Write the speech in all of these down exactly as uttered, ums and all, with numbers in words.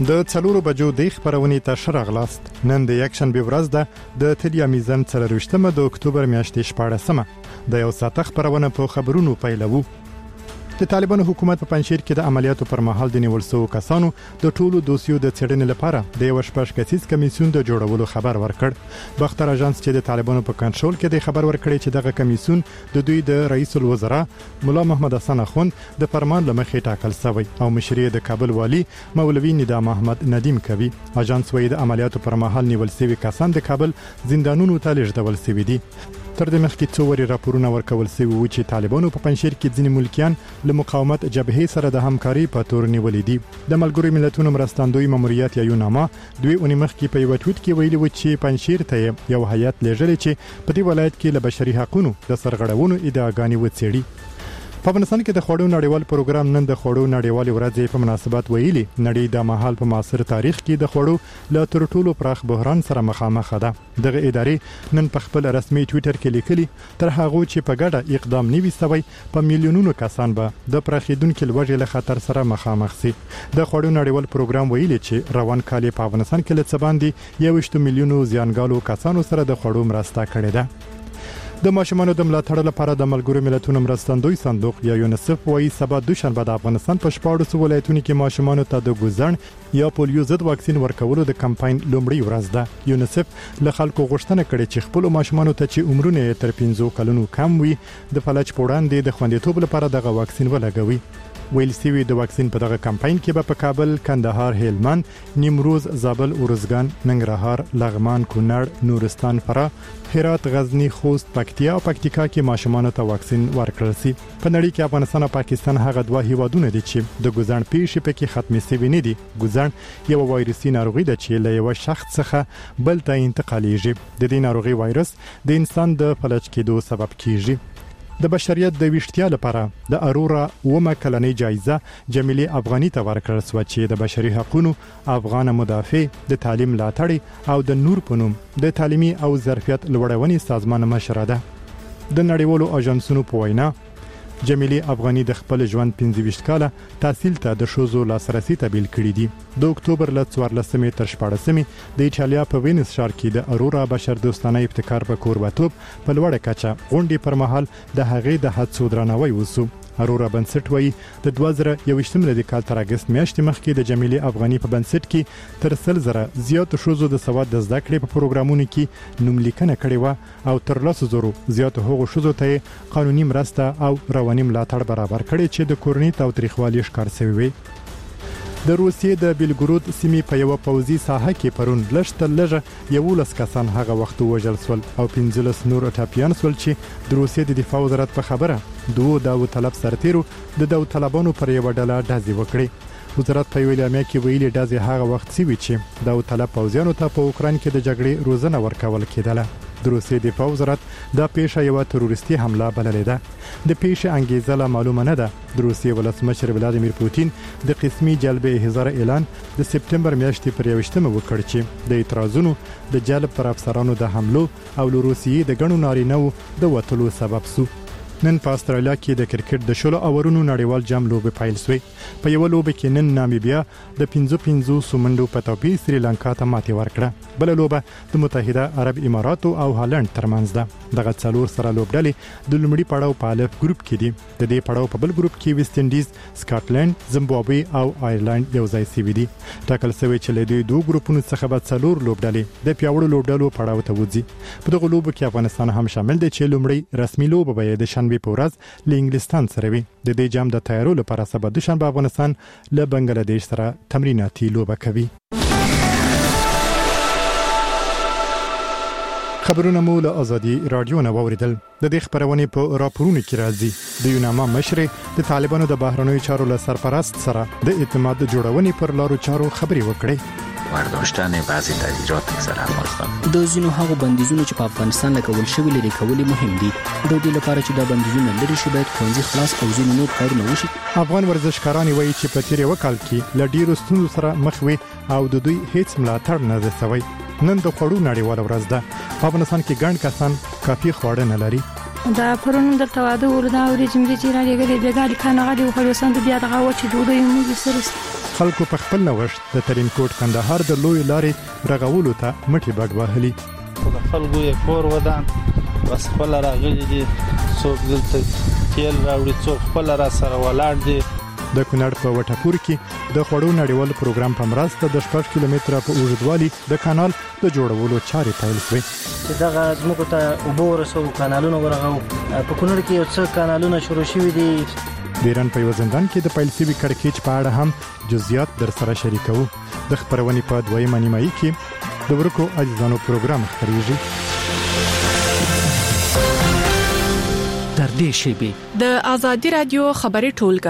د څلورو بجو د خبرونې ته ښه راغلاست. نن د یکشنبې ورځ ده د تلویزیون څلرویشتمه د اکتوبر میاشتې شپاړسمه. د یو ساعت خبرونه په خبرونو پیلوو. د طالبانو حکومت په پنځیر کې د عملیاتو پر مهال د نیول شوو کسانو د ټولو دوسیو د څېړنې لپاره د یو شپږ کسیز کمیسیون د جوړولو خبر ورکړ. بختر اژانس چې د طالبانو په کنټرول کې د خبر ورکړی چې دغه کمیسیون د دوی د رئیس الوزرا مولا محمد حسن اخوند د فرمان لمخې ټاکل شوی او مشري د کابل والی مولوی ندام احمد ندیم کوي. اژانس وايي د عملیاتو پر مهال نیول شوي کسان د کابل زندانونو ته لیږدول شوي دي. تر دې مخکې څو وری راپورونه ورکول شوي وو چې طالبانو په پنځیر کې ځینې ملکیان له مقاومت جبهې سره د همکاري په تور نیولې دي. د ملګرو ملتونو مرستندوی ماموریت یا یوناما دوی اونۍ مخکې په یو ټویټ کې ویلي و چې پنځیر ته یو هیئت لیږلی چې په دې ولایت کې له بشري حقوقو د سرغړونو ادعاګانې وڅېړي. په افغانستان کې د خوړو نړیوال پروګرام نن د خوړو نړیوال ورځې په مناسبت ویلي نړۍ د مهال په معاصر تاریخ کې د خوړو له تر ټولو پراخ بحران سره مخامخ ده. دغه ادارې نن په خپل رسمي ټویټر کې لیکلي تر هغه چې په ګډه اقدام نیوي سوی په میلیونونو کسان به د پراخیدونکو لوږې له خطر سره مخامخ شي. د خوړو نړیوال پروګرام ویلي چې روان کال په افغانستان کې لڅ باندې یو میلیونو زیانګالو کسانو سره د خوړو مرسته کړې ده. د ماشومانو د ملاتړ لپاره د ملګرو ملتونو مرستندوی صندوق یا یونیسف وايي سبا دوشنبه د افغانستان په شپاړسو ولایتونو کې ماشومانو ته د ګوزن یا پولیو ضد واکسین ورکولو د کمپاین لومړی ورځ ده. یونیسف له خلکو غوښتنه کړې چې خپل ماشومانو ته چې عمرونه تر پنځو کلونو کم وي د فلج په وړاندې د خوندیتوب لپاره دغه واکسین ولګوي. ویل سوي د واکسین په دغه کمپاین کې به په کابل، کندهار، هلمند، نیمروز، زابل، ارزګان، ننګرهار، لغمان، کونړ، نورستان، فراه، هرات، غزنی، خوست، پکتیا او پکتیکا کې ماشومانو ته واکسین ورکړل شي. په نړۍ کې افغانستان او پاکستان هغه دوه هیوادونه دي چې د ګوزن پیښې پکې ختمې شوي نه دي. ګوزن یو وایرسي ناروغي ده چې له یو شخص څخه بل ته انتقالیږي. د دې ناروغي وایرس د انسان د فلج کېدو سبب کیږي. د بشریت د ویشتیا لپاره د ارورا ومه کلنۍ جایزه جمیلې افغاني ته ورکړل شو چې د بشري حقوقو افغان مدافع د تعلیم ملاتړ او د نور په نوم د تعلیمي او ظرفیت لوړونې سازمان مشره ده. د نړیوالو اژانسونو په وینا جمیلې افغاني د خپل ژوند پنځه ویشت کاله تحصیل ته د شوزو لاسرسي تبیل کړی دي. د اکتوبر ل څوارلسمې تر شپاړسمې د ایټالیا په وینس ښار کې د ارورا بشر دوستانه ابتکار په کوربتوب په لوړه کچه غونډې پر مهال د هغې د هڅو درناوی وسو. ارورا بنسټ وایي د دوه زره یوویشتم د کال تر اګست میاشتې مخکې د جمیلې افغاني په بنسټ کې تر سل زره زیات شوزو د سواد د زده کړې په پروګرامونو کې نوملیکنه کړې و او تر لس زره زیات هغو شوزو ته قانوني مرسته او رواني ملاتړ برابر کړي چې د کورنۍ تاوتریخوالي ښکار شوی وي. د روسیې د بیلګرود سیمې په یو پوځي ساحه کې پرون لږ لږه یولس کسان هغه وخت وژل شول او پنځلس نور ټاپیان شول چې د روسیې د دفاع وزارت په خبره دوه داو طلب سرتیرو د داو طلبانو پر یو ډله ډزې وکړي. وزارت په ویلي امیا کې ویلي ډزې هغه وخت سوي چې داو طلب پوځیانو ته په اوکران کې د جګړې روزنه ورکول کېدله. د روسیې دفاع وزارت دا پیښه یو تروریستي حمله بللې ده. د پیښې انګیزه لا معلومه نه ده. د روسیې ولسمشر ولادیمیر پوتین د قسمي جلب احضار اعلان د سپتمبر میاشتې پر یوویشتمه وکړ چې د اعتراضونو د جلب پر افسرانو د حملو او له روسیې د ګڼو نارینه‌و د وټلو سبب سو. نن په استرالیا کې د کرکټ د شلو اورونو نړیوال جام لوبه پیل شوې. په یو لوبه کې نن نامیبیا د پنځه پنځه سمندو په توپیر سریلانکا ته ماتې ورکړه. بل لوبه د متحده عرب اماراتو او هالند ترمنځ ده. دغه څلور سره لوبډلې د لومړي پړاو په الف ګروپ کې دي. د دې پړاو په بل ګروپ کې ویسټ انډیز، سکاټلند، زیمبابوې او آیرلند یو ځای شوي دي. ټاکل شوی چې له دې دوه ګروپونو څخه به څلور لوبډلې د پیاوړو لوبډلو پړاو ته وځي. په دغه لوبو کې افغانستان هم شامل دی چې لومړی رسمي لوبه به د شنبه په ورځ له انګلستان سره وي. د دې جام د تیارولو لپاره سبا دوشنبه افغانستان له بنگلاديش سره تمریناتي لوبه کوي. خبرونه مو له ازادي رادیو نه واوریدل. د دې خبرونه په راپورونو کې راځي. د یوناما مشر د طالبانو د بهرنیو چارو له سرپرست سره د اعتماد جوړونې پر لارو چارو خبري وکړي. برداشتن بعضی تغییرات در افغانستان. د ځینو هغو بندیزونو چې په افغانستان لګول شوي لري کول مهم دي. د دې لپاره چې دا بندیزونه لري شي باید ښوونځي خلاص او ځینو نور کارونه وشي. افغان ورزشکاران وایي چې په تیر وکال کې له ډیرو ستونزو سره مخ وي او د دوی هیڅ ملاتړ نه شوی. نن د خوړو نړیواله ورځ ده. په افغانستان کې ګڼ کسان کافي خواړه نه لري. دا پرون د تواده وردا او رجم دي چې را لګلې بیګاری کانه غړي او خلوسان د بیا دغه وچې ډوډۍ موږ سره خلکو په خپل نوښت د ترینکوټ کندهار د لوی لارې رغولو ته مټي بډ وهلي. د خلکو یې کور ودان بس خپل راغلي دي، څوک دلته تیل راوړي، څوک خپل را سره ولاړ دي. د کونړ په وټاپور کې د خوړو نړیوال پروګرام په مرسته د شپږ کیلومتره په اوږدوالي د کانال د جوړولو چارې پیل شوې. دغه زموږ ته اوبه ورسو، کانالونه ورغو. په کونړ کې یو څه کانالونه شروع شوي دي. د ایران په یو زندان کې د پیل شوي کړکېچ په اړه هم جزئیات در سره شریکو. د خبرونې په دویمه نیمایي کې د ورکو عزیزانو پروګرام خبريږي. تر دې شیبې د آزادي رادیو خبري ټولګه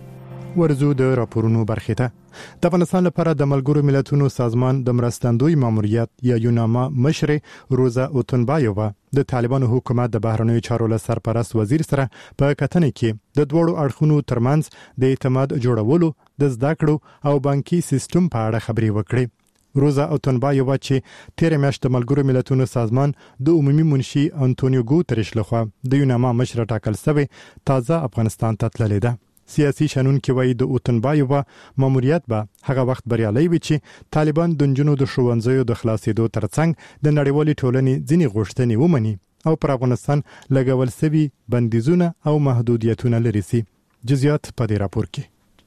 ورزو د راپورونو برخه ته. د افغانستان لپاره د ملګرو ملتونو سازمان د مرستندوی ماموریت یا یوناما مشر روزا اوتنبایووا د طالبانو حکومت د بهرنیو چارو له سرپرست وزیر سره په کتنې کې د دوړو اړخونو ترمنځ د اعتماد جوړولو، د زده کړو او بانکي سیستم په اړه خبرې وکړې. روزا اوتنبایووا چې تیر میاشت د ملګرو ملتونو سازمان د عمومي منشي انټونیو ګوتریش لخوا د یوناما مشر ټاکل شوی تازه افغانستان ته تللی ده. سیاسي شنونکي وایي د اوتنبایووا ماموریت به هغه وخت بریالي وي چې طالبان د نجونو د ښوونځیو د خلاصېدو ترڅنګ د نړیوالې ټولنې ځینې غوښتنې ومني او پر افغانستان لګول شوي بندیزونه او محدودیتونه لري سي. جزئیات په دې راپور کې.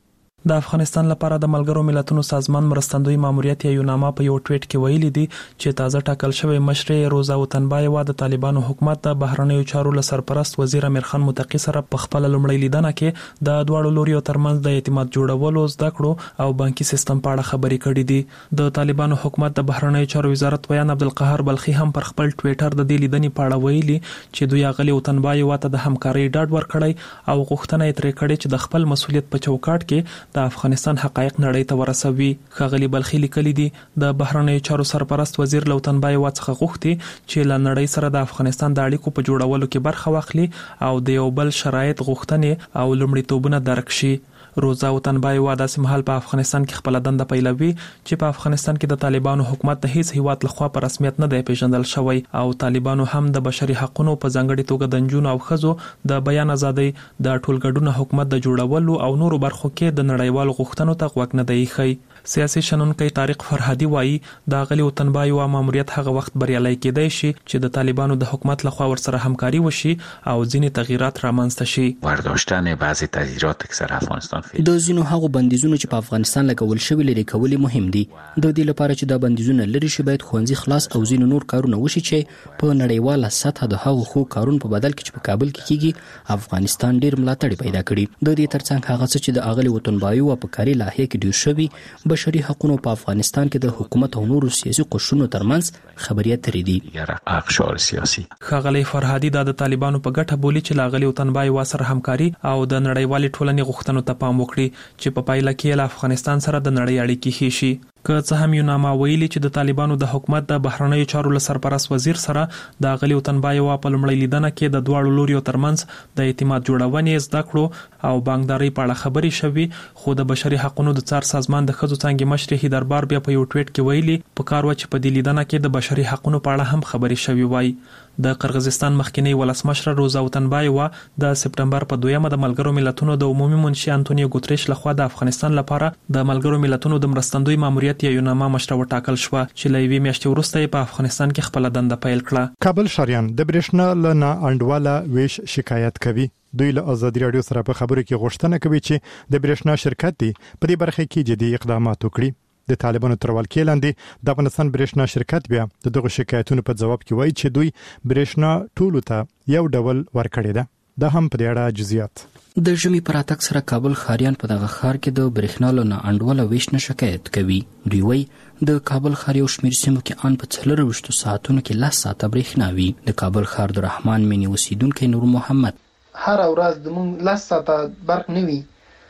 د افغانستان لپاره د ملګرو ملتونو سازمان مرستندوی ماموریت یا یوناما په یو ټویټ کې ویلي دي چې تازه ټاکل شوی مشر روزا اوتنبایووا د طالبانو حکومت د بهرنیو چارو له سرپرست وزیر امیر خان متقی سره په خپل لومړی لیدنه کې د دواړو لوريو ترمنځ د اعتماد جوړولو، زده کړو او بانکي سیستم په اړه خبرې کړې دي. د طالبانو حکومت د بهرنیو چارو وزارت ویان عبدالقهار بلخي هم پر خپل ټویټر د دې لیدنې په اړه ویلي چې دوی اغلی اوتنبایووا ته د همکارۍ ډاډ ورکړی او غوښتنه یې ترې کړې چې د خپل مسولیت په چوکاټ کې د افغانستان حقایق نړۍ ته ورسوي. ښاغلي بلخي لیکلي دي د بهرنیو چارو سرپرست وزیر له اوتنبایووا څخه غوښتي چې له نړۍ سره د افغانستان د اړیکو په جوړولو کې برخه واخلي او د یو بل شرایط، غوښتنې او لومړیتوبونه درک شي. روزا اوتنبایووا د سیمهال په افغانستان کې خپل دنده پیلوي چې په افغانستان کې د طالبانو حکومت د هیڅ هیواد لخوا په رسمیت نه دی پیژندل شوی او طالبانو هم د بشري حقوقو په ځانګړي توګه د نجونو او ښځو د بیان ازادۍ، د ټولګډون حکومت د جوړولو او نورو برخو کې د نړیوالو غوښتنو ته غوږ نه دی ایښی. سیاسي شنونکی طارق فرهادي وایي د غلی اوتنبایووا ماموریت هغه وخت بریالي کېدای شي چې د طالبانو د حکومت لخوا ورسره همکاري وشي او ځینې تغییرات رامنځته شي. برداشتن بعضی تغییرات که سر افغانستان فعلا د ځینو هغو بندیزونو چې په افغانستان لګول شوي لري کول مهم دي. د دې لپاره چې دا بندیزونه لري شي باید ښوونځي خلاص او ځینو نور کارونه وشي چې په نړیواله سطح د هغو خو کارونو په بدل کې چې په کابل کې کیږي افغانستان ډیر ملاتړ پیدا کړي. د دې ترڅنګ هغه څه چې د اغلی اوتنبایووا په کاري لایحه کې ډیر شوي بشري حقوقو په افغانستان کې د حکومت او نورو سیاسي قشرونو ترمنځ خبرې اترې دي. اقشار سیاسي ښاغلي فرهادي د طالبانو په ګټه بولی چې لاغلي اوتنبایووا سره همکاري او د نړیوالې ټولنې غوښتنو ته پام وکړي چې په پایله کې له افغانستان سره د نړۍ اړیکې ښې شي. که څه هم یوناما ویلي چې د طالبانو د حکومت د بهرنیو چارو له سرپرست وزیر سره د غلی اوتنبایووا په لومړی لیدنه کې د دواړو لوريو ترمنځ د اعتماد جوړونې، زده کړو او بانکداري په اړه خبرې شوي، خو د بشري حقوقو د څار سازمان د ښځو څانګې مشر هیدربار بیا په یو ټویټ کې ویلي په کار و چې په دې لیدنه کې د بشري حقوقو په اړه هم خبرې شوي وای. د قرغیزستان مخکنی ولسمشر روزا اوتنبایووا د سپټمبر په دویمه د ملګرو ملتونو د عمومي منشي انټونیو ګوتریش لخوا د افغانستان لپاره د ملګرو ملتونو د مرستندوی ماموریت یا یوناما مشر وټاکل شو چې لوي میاشتې وروسته په افغانستان کې خپل دنده پیل کړه. کابل شریان د برېښنا لنا انډواله ویش شکایت کوي. دوی له آزادي رادیو سره په خبرو کې غوښتنه کوي چې د برېښنا شرکت دی په دې برخه کې جدي اقدامات وکړي. د طالبانو تر ولکې لاندې د افغانستان برېښنا شرکت بیا د دغه شکایتونو په جواب کې وایي چې دوی برېښنا ټولو ته یو ډول ورکړي ده. دا هم په دې اړه جزئیات. د ژمي پر اتک سره کابل ښاریان په دغه ښار کې د برېښنا له انډواله ویش نه شکایت کوي. دوی وایي د کابل ښار یو شمېر سیمو کې ان په څلرویشتو ساعتونو کې لس ساعته برېښنا وي. د کابل ښار د رحمان مینی اوسیدونکی نور محمد هر ورځ د مونږ لس ساعته برق نه وي.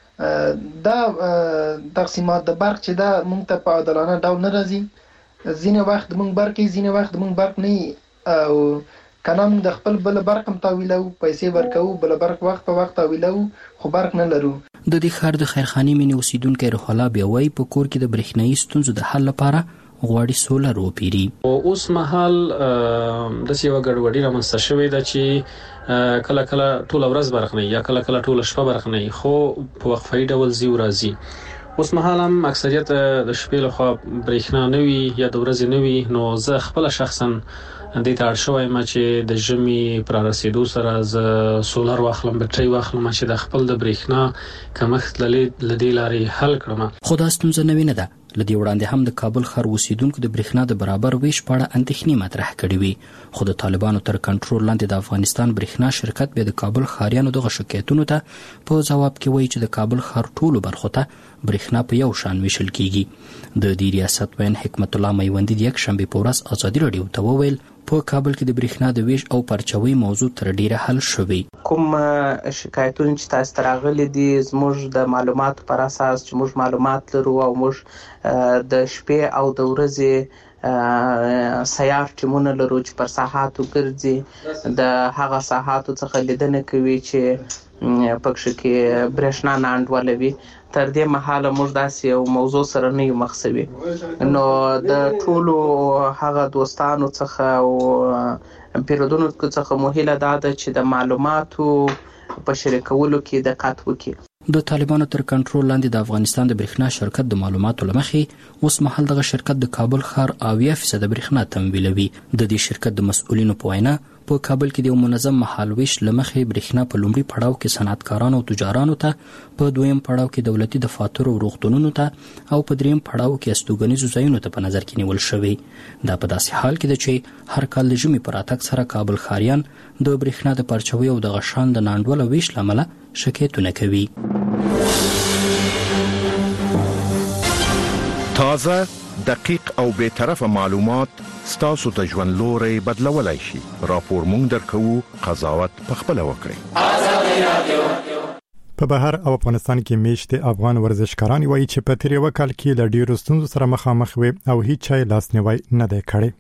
دا تقسیمات د برق چې دا مونږ ته په عادلانه ډول نه راځي. ځینې وخت مونږ برق یې ځینې وخت مونږ برق نه او کنه مونږ د خپل بل برق هم تاویلو، پیسې ورکوو، بل برق وخت په وخت تاویلو، خو برق نه لرو. د دې ښار د خیرخانې مینې اوسیدونکی روح الله بیا وایي په کور کې د برېښنایي ستونزو د حل لپاره غواړي سولر وپیري. اوس مهال د سیوا ګډوډي رامنځته شوې ده چې کله کله ټول ورځ برق نه یا کله کله ټول شپه برق نه، خو په وقفه‌ای ډول زی ورځي اوس مهال هم اکثریت د شپې لخوا برېښنا نه وي یا د ورځې نه وي، نو زه خپل شخصا د دې اړ شوی ما چې د ژمي پر رسیدو سره ز سولر واخلم، بټري واخلم چې د خپل د برېښنا کمښت لدې لارې حل کړم. خو دا ستونزه نه ویني ده. لدې وړاندې هم د کابل ښار اوسیدونکو د برېښنا د برابر ویش په اړه اندېښنې مطرح کړې وي، خو د طالبانو تر کنټرول لاندې د افغانستان برېښنا شرکت به د کابل ښاریانو دغه شکایتونو ته په جواب کې وایي چې د کابل ښار ټولو برخو ته برېښنا په یو شان ویشل کیږي. د دې ریاست وین حکمت الله میوندي د یک شنبه په ورځ ازادي رادیو ته وویل په کابل کې د برېښنا د ویش او پرچوي موضوع تر ډیره حل شوی. کوم شکایتونه چې تاسو تراغلي دي زموږ د معلوماتو پر اساس چې موږ معلومات لرو او موږ د شپې او د ورځې سیار ټیمونه لرو چې پر ساحاتو ګرځي، د هغه ساحاتو څخه لیدنه کوي چې پکښ کې برېښنا نه انډولوي. تر دې مهاله موږ داسې یو موضوع سره نه یو مخ شوي، نو د ټولو هغه دوستانو څخه او پیرودونکو څخه مو هیله ده چې د معلوماتو په شریکولو کې دقت وکړي. د طالبانو تر کنټرول لاندې د افغانستان د برېښنا شرکت د معلوماتو لمخې اوس مهال دغه شرکت د کابل ښار اویا فیصد برېښنا تمویلوي. د دې شرکت د مسؤلینو په وینا په کابل کې د یو منظم مهالویش لمخې برېښنا په لومړي پړاو کې صنعتکارانو او تجارانو ته، په دویم پړاو کې دولتي دفاترو او روغتونونو ته، او په دریم پړاو کې استوګنیزو ځایونو ته په نظر کې نیول شوی. دا په داسې حال کې ده چې هر کال د ژمي پر راتګ سره کابل ښاریان د برېښنا د پرچوي او د غشان د ناانډوله ویش له امله شکایتونه کوي. تازه، دقیق او بے طرفه معلومات ستاسو ته ژوند لوري بدلولای شي. راپور مونږ درکوو، قضاوت پخپله وکړئ. په بهر او افغانستان کې میشت افغان ورزشکاران وایي چې په تیر وکال کې له ډیرو ستونزو سره مخامخ وي او هیڅ چا لاسنیوي نه دی کړی.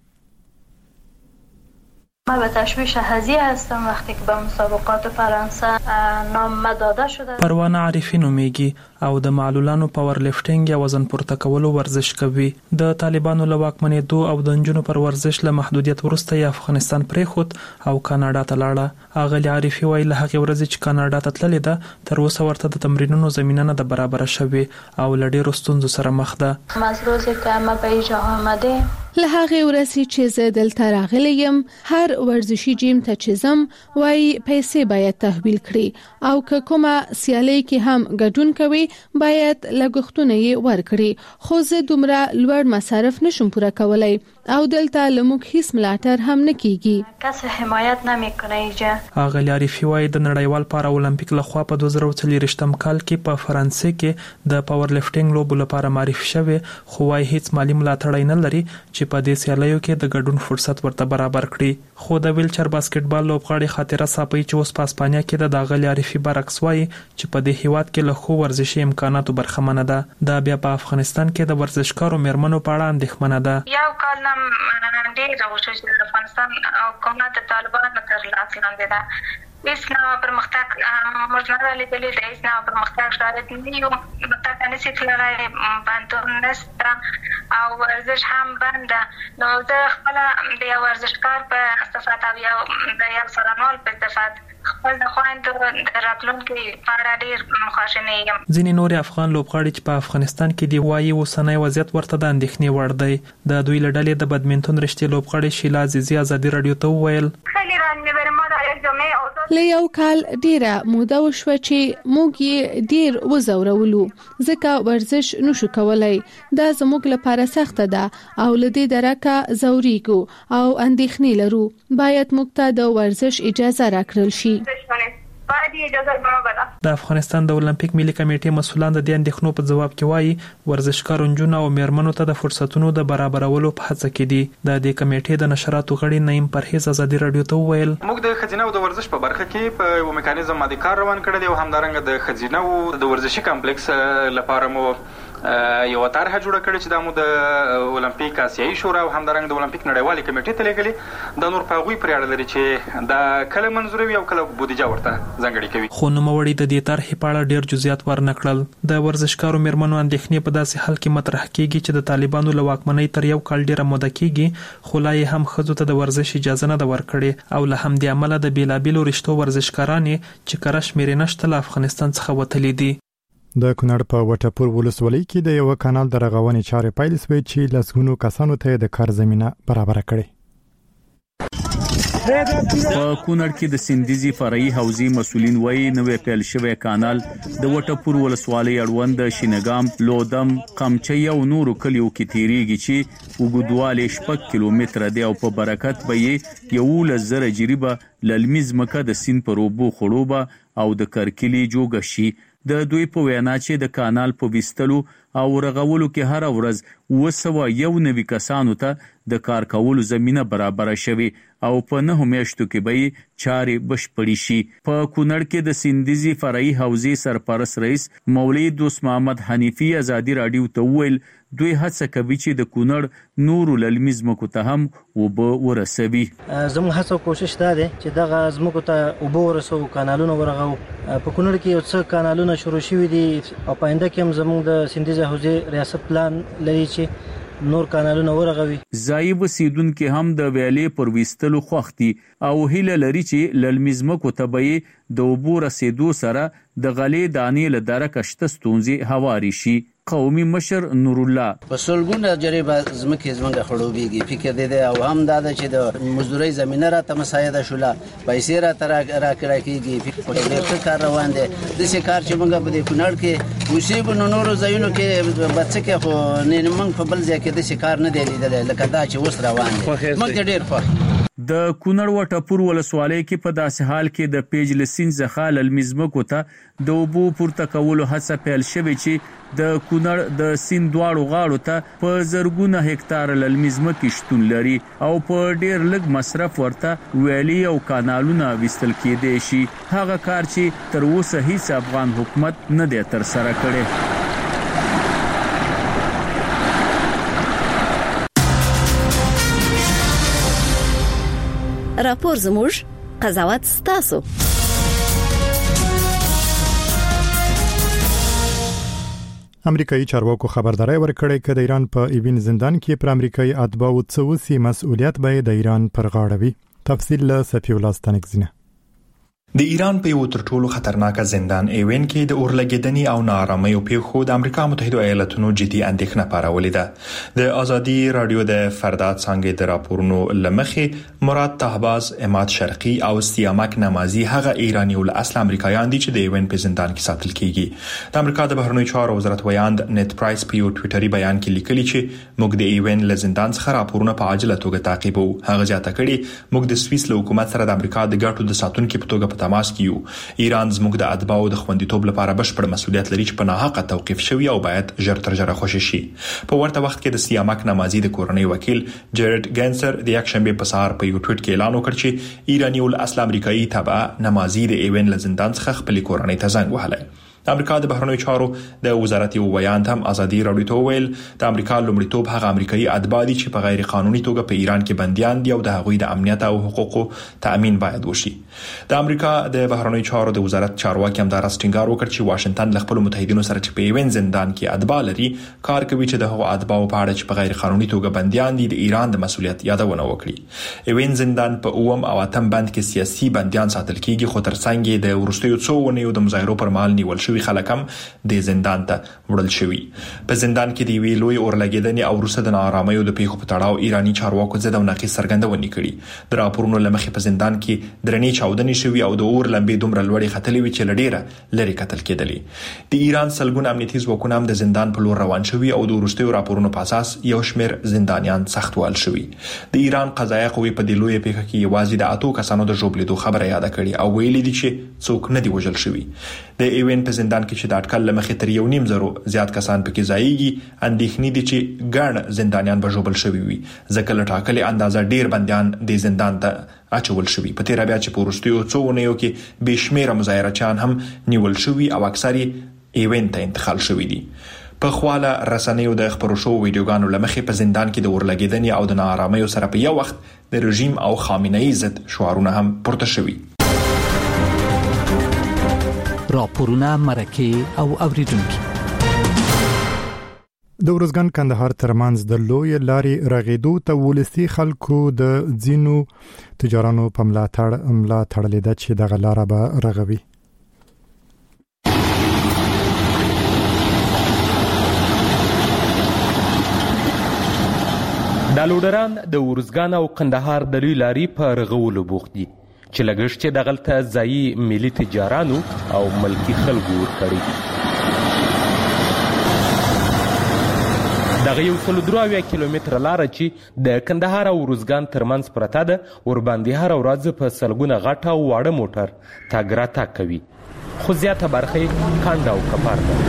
من به تشویش هزی هستم وقتی که به مسابقات فرانسه نام داده شده. پروانه عارفی نومیږي او د معلولانو پاور لیفټینګ یا وزن پورته کولو ورزش کوي. د طالبانو له واکمنېدو او د نجونو پر ورزش له محدودیت وروسته یې افغانستان پرېښود او کاناډا ته لاړه. اغلی عارفی وایي له هغې ورځې چې کاناډا ته تللې ده تر اوسه ورته د تمرینونو زمینه نه ده برابره شوې او له ډېرو ستونزو سره مخ ده. از روزی که ما به اینجا آمدیم له هغې ورځې چې زه دلته راغلی یم هر ورزشي جیم ته چې ځم وایي پیسې باید تحویل کړي او که کومه سیالۍ کې هم ګډون کوي باید لګښتونه یې ورکړي، خو زه دومره لوړ مصارف نشم پوره کولی او دلته له موږ هیڅ ملاتړ هم نه کیږي. کس حمایت نمیکنه اینجا. اغلی عارفی وایي د نړیوال پارا اولمپیک لخوا په دوه زره څلوېښتم کال کې په فرانسې کې د پاور لیفټینګ لوبو لپاره معرفي شوی، خو وایي هیڅ مالی ملاتړ نه لري چې په دې سیالیو کې د ګډون فرصت ورته برابر کړي. خو د ویلچر باسکټبال لوبغاړي خاطره صاپي چې اوس په اسپانیا کې د اغلی عارفی برعکس وایي چې په دې هیواد کې له خو ورزشي امکاناتو برخمنه ده. دا بیا په افغانستان کې د ورزشکارو میرمنو په اړه اندېښمنه ده. یو کال نم ډېر راوښه چې د افغانستان حکومت د طالبانو تر لاس لاندې ده. هیڅ نوع پرمختګ موږ نه لیدلی دی، هیڅ نوع پرمختګ شاید نه یو متکه نشي تللی، بندون نشته او ورزش هم بنده. نو زه خپله د یو ورزشکار په صفت او یو د یو څارنوال په صفت خپل د خویندو د راتلونکي په اړه ډېر خواشینی یم. ځینې نورې افغان لوبغاړي چې په افغانستان کې دي وایي اوسنی وضعیت ورته د اندېښنې وړ دی. د دوی له ډلې د بدمنټون رشتې لوبغاړي شیلا عزیزي ازادي رادیو ته وویل له یو کال ډیره موده وشوه چې موږ یې ډیر وزورولو ځکه ورزش نشو کولای. دا زموږ لپاره سخته ده او له دې درکه زوریږو او اندېښنې لرو. باید موږ ته د ورزش اجازه راکړل شي. د افغانستان د اولمپیک ملي کمیټې مسولان د دې اندېښنو په ځواب کې وایي ورزشکارو نجونو او میرمنو ته د فرصتونو د برابرولو په هڅه کې دي. د دې کمیټې د نشراتو غړي نعیم پرهیز ازادي رادیو ته وویل موږ د ښځینه او د ورزش په برخه کې په یو میکانیزم باندې کار روان کړی دی او همدارنګه د ښځینه او د ورزشي کمپلیکس لپاره مو یو طرحه جوړه کړې چې د مو د اولمپیک آسیایي شورا او همدارنګه د اولمپیک نړیوالې کمیټې ته لېږلي. د نور په هغوی پرې اړه لري چې دا کله منظوروي او کله بودیجه ورته ځانګړې کوي. خو نوموړي د دې طرحې په اړه ډېر جزئیات ورنه کړل. د ورزشکارو میرمنو اندېښنې په داسې حال کې مطرح کېږي چې د طالبانو له واکمنۍ تر یو کال ډېره موده کېږي، خو لا یې هم ښځو ته د ورزش اجازه نه ده ورکړې او له همدې امله د بېلابېلو رشتو ورزشکارانې چې کره شمېرې نشته له افغانستان څخه وتلي دي. د کونړ په وټپور ولسوالۍ کې د یو کانال د رغونې چارې پیل شوې چې لسګونو کسانو ته د کار زمينه برابر کړي. په کونړ کې د سندیزي فرعي حوزې مسولین وایي نوې پیل شوی کانال د وټپور ولسوالۍ اړوند شینګام، لودم، قمچي او نورو کلیو کې تیریږي چې وګړدواله شپږ کیلومتره دی او په برکت به یې یو لزر جریبه للمیز مکه د سین پر اوبو خړوبه او د کرکلی جوګه شي. د دوی په وینا چې د کانال په وستلو او رغولو کې هر ورځ وسوه یو نوي کسانو ته د کار کولو زمينه برابر شوي او په نه میاشتو کې به چارې بشپړې شي. په کونړ کې د سندیزي فرعي حوزې سرپرست رئیس مولوی دوست محمد حنیفی ازادي رادیو ته ویل دوی هڅه کوي چې د کونړ نورو للمیز مکو ته هم وبو ورسوي. زموږ هڅه کوشش دا دی چې دغه زموږ ته وبو ورسو، کانالونه ورغو. په کونړ کې یو څه کانالونه شروع شوي دي او پاینده کې هم زموږ د سندیزي حوزې ریاست پلان لري چې نور کانالونه ورغوي. زایب سیدونکو هم د ویلې پر وستلو خوختي او هیله لري چې للمیز مکو ته به د وبو رسیدو سره د غلې دانې له درکه شته ستونزې هواري شي. قومي مشر نور الله په سلګونه جریبه زمکه زمنګ خړوبېږي. فکر دې او هم دا چې د مزدوري زمينه را ته مساعده شوله، پیسې را تر را کړه کېږي. په دې کار روان دي. د څه کار چې موږ په دې کونړ کې مصیبت نورو ځایونو کې بچکه خو نه موږ په بل ځای کې د څه کار نه دی لیدل لکه دا چې وس روان دي. موږ ډېر خوښ. د کونړ وټپور ولسوالۍ کې په داسې حال کې د پیج لسین ځخه للمیزمکو ته د وبو پورته کولو هڅه پیل شوې چې د کونړ د سین دواړو غاړو ته په زرګونه هکتار للمیزمکې شتون لري او په ډیر لږ مصرف ورته ویلي او کانالونه وستل کېدي شي. هغه کار چې تر اوسه هیڅ افغان حکومت نه دی تر سره کړی. راپور زموږ، قضاوت ستاسو. امریکایي چارواکو خبرداري ورکړې چې د ایران په ایوین زندان کې پر امریکایي اتباعو څوسي مسؤلیت به د ایران پر غاړه وي. تفصیل له سفی الله ستنګزنه. د ایران په یو تر ټولو خطرناک زندان ایوین کې د اورلګیدنې او ناارامۍ پیښو د امریکا متحده ایالاتونو جدي اندېښنه پارولې ده. د ازادي رادیو د فردات څنګه د راپورونو لمخې مراد طهباز، اماد شرقي او سیامک نمازي هغه ایرانی ول اصل امریکایان دي چې د ایوین په زندان کې ساتل کیږي. د امریکا د بهرنیو چارو وزارت ویاند نت پرایس په یو ټوئیټري بیان کې لیکلي چې موږ د ایوین له زندان څخه راپورونه په عاجله توګه تعقیبو. هغه ځاته کړي موږ د سویس له حکومت سره د امریکا د ګټو د ساتونکو په توګه تماس کیو. ایران زموږ د اتباعو د خوندیتوب لپاره بشپړ مسؤلیت لري چې په ناحقه توقيف شوی او باید ژر تر ژره خوشی شي. په ورته وخت کې د سیامک نمازي د کورنۍ وکیل جیرد ګنسر د یک شنبه په سهار په یو ټویټ کې اعلان وکړ چې ایرانی ول اصل امریکایي تبع نمازي د ایوین له زندان څخه خپل کورنۍ ته زنګ وهلی. د امریکا د بهرنیو چارو د وزارت یو ویاند هم ازادي رادیو ته ویل د امریکا لومړیتوب هغه امریکایي اتباع دي چې په غیر قانوني توګه په ایران کې بنديان دي او د هغوی د امنیت او حقوقو تأمین باید وشي. د امریکا د بهرنیو چارو د وزارت چارواکي هم دا راستنګار وکړ چې واشنگټن له خپل متحدینو سره چې په ایوین زندان کې اتباع لري کار کوي چې د هغو اتباع په اړه چې په غیر قانوني توګه بنديان دي د ایران د مسؤلیت یادونه وکړي. ایوین زندان په اوم او اتم بند کې سیاسي بنديان ساتل کیږي خو ترڅنګ د ورستیو څو ونیو د مظاهرو پر مهال نیول شوی خلک هم د زندان ته وړل شوی. په زندان کې دی وی لوی اورلګیدنې او روسه د ناارامۍ او د پیښو په تړاو ایرانی چارواکو زده او نقیص څرګندونه کړې. د راپورونو لمخې په زندان کې درنې چاودنې شوی او د اور لمبې دومره لوړې خطلې وی چې لډیره لري قتل کېدلې. د ایران سلګون امنیتي ځواکونه هم د زندان په لور روان شوی او د ورستیو راپورونو په اساس یو شمېر زندانیان سختوال شوی. د ایران قضایه قوې په دې لوی پیښه کې یوازې د اتو کسانو د ژوبلیدو خبره یاد کړې او ویلي دي چې څوک نه دی وژل شوی. د ایوین په زندان کې چې د اټکل لمخې تر یو نیم زرو زیات کسان پکې ځایږي. اندېښنې دي چې ګڼ زندانیان به ژوبل شوي وي ځکه له ټاکلې اندازه ډیر بنديان د زندان ته اچول شوي. په تیر بیا چې په وروستیو څو ونیو کې بې شمیره مظاهرچیان هم نیول شوي او اکثر ایوین ته انتقال شوي دي. په خواله رسنیو د خبرو شو ویډیوګانو لمخې په زندان کې د ورلګیدنې او د ناارامۍ سره په یو وخت د رژیم او خامنه‌ای ضد شعارونه هم پورته شوي. راپورونه مرکه او اوریدونکو د ورځګان کندهار ترمنځ د لوی لارې رغیدو ته ولسی خلکو د ځینو تجارانو په ملاتړ ملاتړ لیده چې د غلاره به رغوي. دا لوډران د ارزګان او قندهار د لوی لاري په رغولو بوخت دي چې لګښت یې دغلته ځایي ملي تجارانو او ملکي خلکو ورکړي. دغه یو سل درې اویا کیلومتره لاره چې د کندهار او ارزګان ترمنځ پرته ده، ورباندې هره ورځ په سلګونه غټ او واړه موټر تګ راتګ کوي، خو زیاته برخه یې کانډه او کپار ده.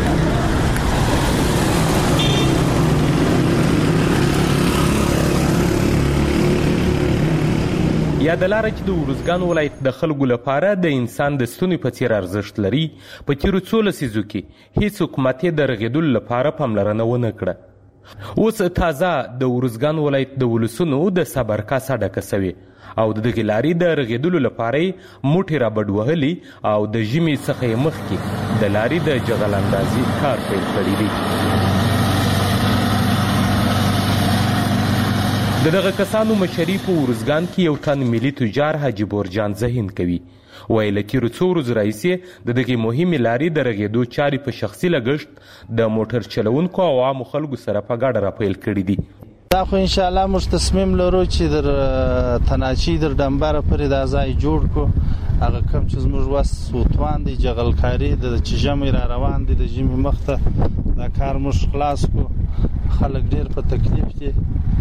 یا د لاره چې د ارزګان ولایت د خلکو لپاره د انسان د ستوني په څیر ارزښت لري، په تیرو څو لسیزو کې هیڅ حکومت یې د رغېدلو لپاره پاملرنه ونه کړه. اوس تازه د ارزګان ولایت د ولسونو د صبر کاسه ډکه سوې او د دغې لارې د رغېدلو لپاره یې موټې رابډ وهلي او د ژمي څخه یې مخکې د لارې د جغل اندازي کار پیل کړی دی. د دغه کسانو مشري په ارزګان کې یو تن ملي تجار حاجي بورجان ذهین کوي. وایي له تېرو څو ورځو راهیسې د دغې مهمې لارې د رغېدو چارې په شخصي لګښت د موټر چلونکو او عامو خلکو سره په ګډه راپیل کړي دي. دا خو انشاءالله موږ تصمیم لرو چې در تناچي در ډمبره پورې دا ځای جوړ کړو. هغه کوم چې زموږ وس سوتوان دی جغلکاري د چې ژمی را روان دی د ژمي مخته دا کار موږ خلاص کړو. خلک ډېر په تکلیف دي،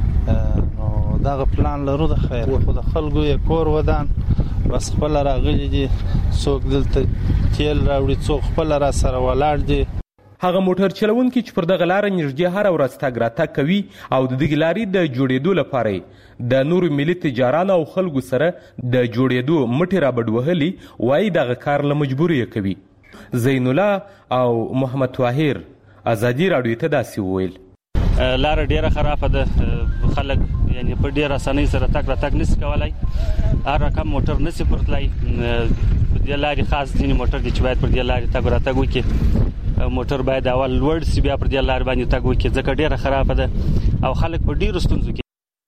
نو دغه پلان لرو د خیر، خو د خلکو یې کور ودان بس خپل راغلي دي، څوک دلته تیل راوړي، څوک خپل را سره ولاړ دي. هغه موټر چلونکي چې پر دغه لاره نږدې هره ورځ تګ راتګ کوي او د دغې لارې د جوړېدو لپاره د نورو ملي تجارانو او خلکو سره د جوړېدو مټې رابډ وهلي، وایي دغه کار له مجبوري یې کوي. زین الله او محمد طاهر ازادي راډیو ته داسې وویل: لاره ډیره خرابه ده، خلک یعنی په ډیره اسانۍ سره تګ راتګ نشي کولای، هر رقم موټر نشي پرتلای. په دې لارې خاص ځینې موټر دي چې باید پر دې لارې تګ راتګ وکړي، موټر باید اول لوړ سي بیا پر دې لارې باندې تګ وکړي، ځکه ډیره خرابه ده او خلک په ډیرو ستونزو کې.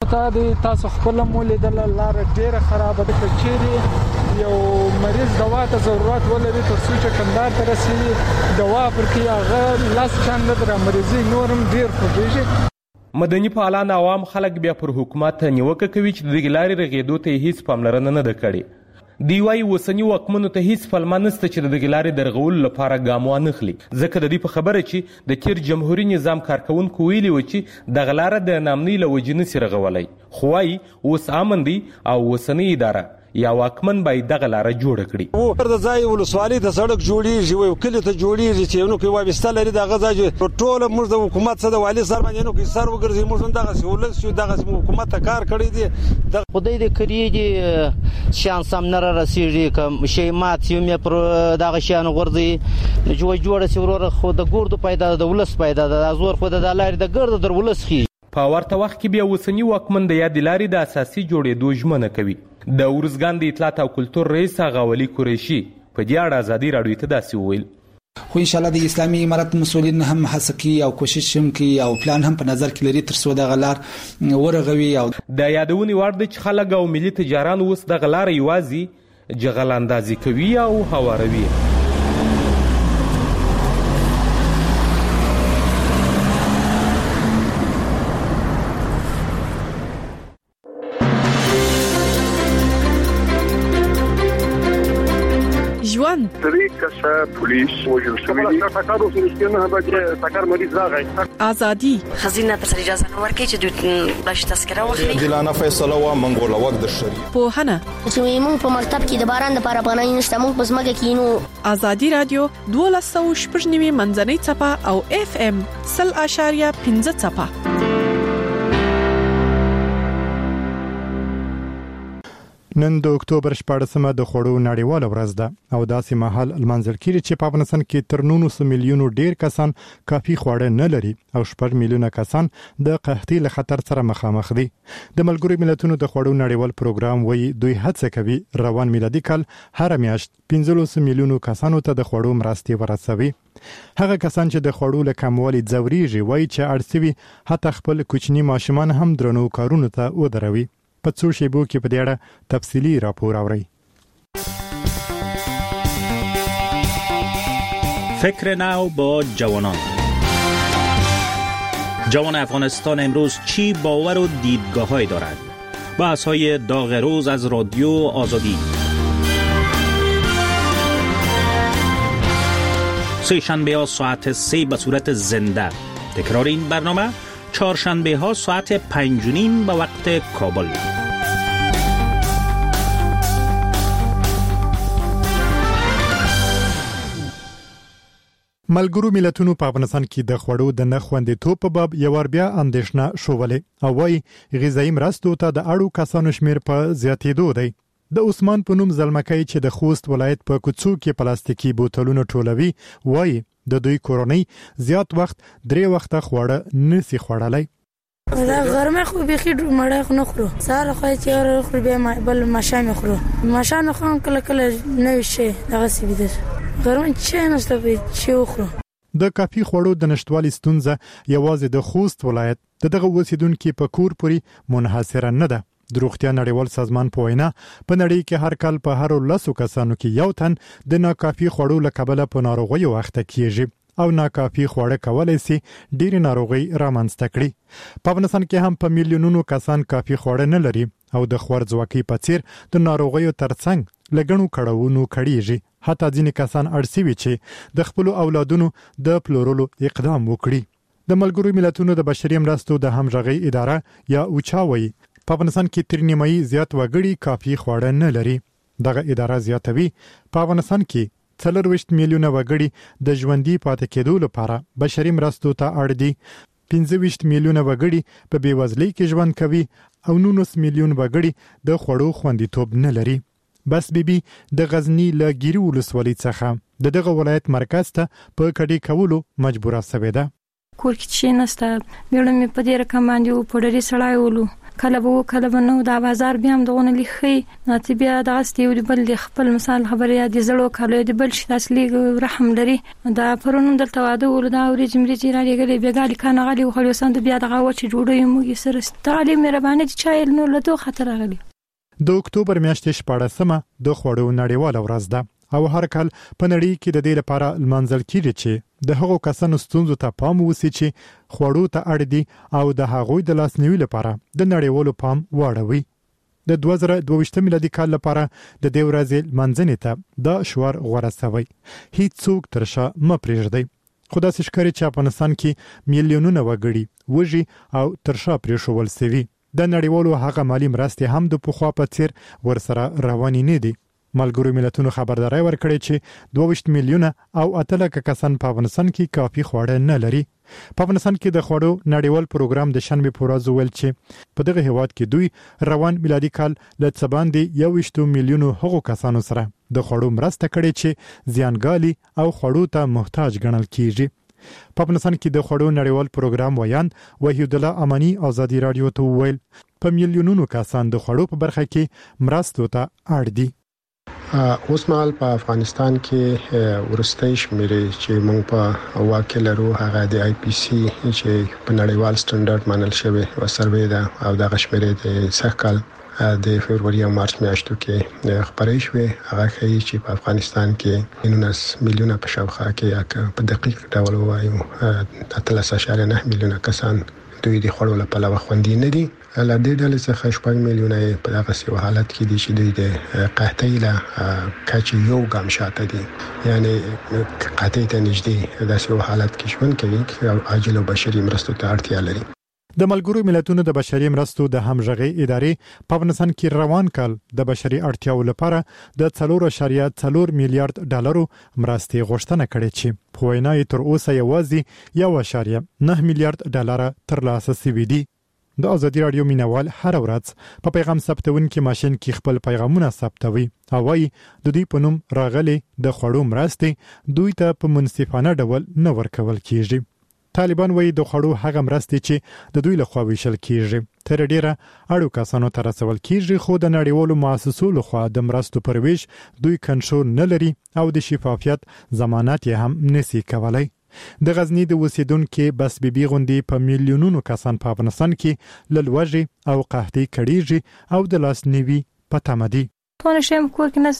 تاسو خپل مولې د لاره ډیره خرابه ده، که چیرې یو مریض دوا ته ضرورت ولري تر څو چې کندهار ته رسیږي دوا پرکې هغه لاس چنده در مریضي نورم ډیر خوږیږي. مدني فعالان عوام خلک بیا پر حکومت نیوکه کوي چې د دغې لارې رغېدو ته هیڅ پاملرنه نه ده کړې. دوی وایي اوسني واکمنو ته هیڅ پلمه نشته چې د دغې لارې د رغولو لپاره ګام وانخلي، ځکه د دوی په خبره چې د تیر جمهوري نظام کارکوونکو ویلي و چې دغه لاره د ناامنۍ له وجې نشي رغولی، خو وایي اوس امن دی او اوسنۍ اداره یا واکمن باید دغه لاره جوړه کړي. او پر د ځای ولسوالۍ د سړک جوړیږي او کلی ته جوړیږي چې نو کوي وابسته لري دغه ځای ټول موږ د حکومت سره د والي سر باندې نو کې سر وګرځي، موږ دغه سہولت شو دغه حکومت ته کار کړی دی. د خدای دې کړی دي شان سم نه رسیږي، کوم شی مات یو مې پر دغه شان ورځي جوړ جوړ سی ورور خو د ګوردو پیدا د ولس پیدا د زور خو د لارې د ګرد در ولس خي. په ورته وخت کې بیا اوسني واکمن د یاد لارې د اساسي جوړېدو ژمنه کوي. د ارزګان د اطلاعات او کلتور رئیس غاولي قریشي په دې اړه ازادي راډیو ته داسې وویل: خو ان شاء الله د اسلامي امارت مسؤلین هم هڅه کوي او کوشش هم کوي او پلان هم په نظر کې لري تر څو د غلار ورغوي. او د یادونې وړ د خلک او ملي تجاران اوس د غلار یوازې جغل اندازي کوي او هواروي. ژوند درې کسه پولیس وژل شوي دي. ټکر وسو نه به ټکر مریض راغی. ازادي خزینه ته اجازه نه ورکړي چې دوی بلش تذکره واخلي. دلانه فیصله وا منګوله وخت د شری په هنه چې موږ په مکتب کې د باران لپاره پناه نشته، موږ په سمګه کې نو. ازادي رادیو دولس سوه شپږ نوي منځنۍ چپه او اف ام صفر اشاریه پنځه چپه. نن د اکتوبر شپاړسمه د خوړو نړیواله ورځ ده او داسې مهال لمانځل کیږي چې په افغانستان کې تر نولس میلیونو ډیر کسان کافي خواړه نه لري او شپږ میلیونه کسان د قحطۍ له خطر سره مخامخ دي. د ملګرو ملتونو د خوړو نړیوال پروګرام وایي دوی هڅه کوي روان میلادي کال هر میاشت پنځلس میلیونو کسانو ته د خوړو مرستې ورسوي. هغه کسان چې د خوړو له کموالي ځوريږي وایي چې اړتوي حتی خپل کوچني ماشومان هم درنو کارونو ته ودروي. په څو شیبو کې په دې اړه تفصیلي راپور اورئ. فکر نو با جوانان جوان افغانستان امروز چی باور و دیدگاه‌هایی دارد؟ بحث‌های داغ روز از رادیو آزادی. سه شنبه ها ساعت سه به صورت زنده. تکرار این برنامه چهارشنبه ها ساعت پنج و نیم به وقت کابل. ملګرو ملتونو په افغانستان کې د خوړو د نخوندیتوب په باب یو ور بیا اندېښنه شولې او وايي غذایی مرستو ته د اړو کسانو شمیر په زیاتېدو دی. د عثمان په نوم زلمکۍ چې د خوست ولایت په کوڅو کې پلاستیکي بوتلونو ټولوي وايي د دوی کورنۍ زیات وخت درې وخته خواړه نسی خوړلای. دا غرمه خو بيخي مړه خو نه خورو ساره خو چې اور خو به بل ماشام خورو ماشام خو کله کله نه شي دغه سی بده غرمه چې نشته به چې خورو. د کافي خوړو د نشټوالي ستونزه یوازې د خوست ولایت دغه اوسیدونکو په کور پوري منحصره نه ده. د روغتیا نړیوال سازمان په وینا په نړۍ کې هر کال په هر لسو کسانو کې یو تن د ناکافي خوړو له کبله په ناروغیو وخت کېږي او ناکافي خواړه کولای شي ډېر ناروغي رامنځته کړي. په افغانستان کې هم په میلیونونو کسان کافي خواړه نه لري او د خورځواکۍ په څیر د ناروغیو ترڅنګ لګڼو کړهونو کړيږي. حتی ځینې کسان اړسوي چې د خپل اولادونو د پلورلو اقدام وکړي. د ملګرو ملتونو د بشري مرستو د همغږي اداره یا اوچاوي په افغانستان کې تر نیمایي زیات وګړي کافي خواړه نه لري. دغه اداره زیاتوي په افغانستان کې څلورویشت میلیونه وګړي د ژوندۍ پاتې کېدو لپاره بشري مرستو ته اړ دي. پنځه ویشت میلیونه وګړي په بیوزلۍ کې ژوند کوي او نولس میلیون وګړي د خوړو خوندیتوب نه لري. بس بیبي د غزنی له ګيري ولسوالۍ څخه د دغه ولایت مرکز ته په کډي کولو مجبوره شوې ده. کور کې چې نسته میړه مې په دې رقم باندې و په ډېری سړای ولو کله به کله به نو دا بازار بیا هم دغه لیکي ناتي بیا د غستې ول بل خپل مثال خبره یا د زړو کالو د بل شي اصلي رحم لري دا پرونو دلته واده ول دا اوري جمري چې راځي غلي بیګالي کانه غلي خو سند بیا دغه و چې جوړې موږ سره تعلیم مهرباني چې چایل نو له دوه خطر غلي. د اکتوبر میاشتې شپاړسمه د خوړو نړیواله ورځ ده او هر کال په نړۍ کې د دې لپاره لمانځل کیږي چې د هغو کسانو ستونزو ته پام وسی چې خوړو ته اړ دي او د هغوی د لاسنیوي لپاره د نړیوالو پام واړوي. د دوه زره دوه ویشت میلادي کال لپاره د دې ورځې لمانځنې ته د شوار غوړه سوی هیڅ څوک ترشا م پرېږدي. خدا سي شکر چې افغانستان کې میلیونونه وګړي وږي او ترشا پرېښول سوي. د نړیوالو هغه مالی مرستې هم د پخوا په څیر ورسره روانې نه دي. ملګرو ملتونو خبرداري ورکړې چې دوه ویشت میلیونه او اتلک کسان په افغانستان کې کافي خواړه نه لري. په افغانستان کې د خوړو نړیوال پروګرام د شنبه په ورځ ویل چې په دغه هیواد کې دوی روان میلادي کال له څه باندې یو ویشت میلیونو هغو کسانو سره د خوړو مرسته کړې چې زیانګالي او خوړو ته محتاج ګڼل کیږي. په افغانستان کې د خوړو نړیوال پروګرام ویان وحید الله امانی ازادي رادیو ته ویل په میلیونونو کسان د خوړو په برخه کې مرستو ته اړ دي. اوس مهال په افغانستان کې ورستۍ شمیرې چې موږ په واقع لرو هغه د آی پی سی چې په نړیوال سټنډرډ منل شوی و سروې ده او د شمیرې د سږکال د فبرवरी او مارچ میاشتو کې خبرې شوې هغه ښیي چې په افغانستان کې نولس میلیونه په شاوخوا کې په دقیق ډول وایو اتلس اعشاریه نه میلیونه کسان دوی د خوړو لپاره خوندي نه دي. له دې ډلې څخه شپږ میلیونه په دغه سیو حالت کې دي چې دوی د قحطۍ له کچې یو ګام شاته دي یعنی قحطۍ ته نږدې داسې حالت کې ژوند کوي او عاجل او بشري مرستو ته اړتیا لري. د ملګرو ملتونو د بشري مرستو د همغږي ادارې په افغانستان کې روان کال د بشري اړتیاو لپاره د څلور اعشاریه څلور میلیارډ ډالرو مرستې غوښتنه کړې چې په وینا یې تر اوسه یوازې یو اعشاریه نه میلیارډ ډالر ترلاسه شوي دي. د ازادي رادیو مینوال هر ورځ په پیغام ثبتون کې ماشين کې خپل پیغامونه ثبتوي او وايي د دوی په نوم راغلي د خوړو مرستې دوی ته په منصفانه ډول نه ورکول کیږي. طالبان وایي د خوړو هغه مرستې چې د دوی لخوا ویشل کیږي تر ډیره اړو کسانو ته رسول کیږي خو د نړیوالو مؤسسو لخوا د مرستو پر ویش دوی کنټرول نه لري او د شفافیت ضمانت یې هم نسی کولای. د غزنی د اوسیدونکو بس بیبي غوندي په میلیونونو کسان په افغانستان کې لږ او قحطي کړيږي او د لاس نیوي پته مدي. تونه شم کور کې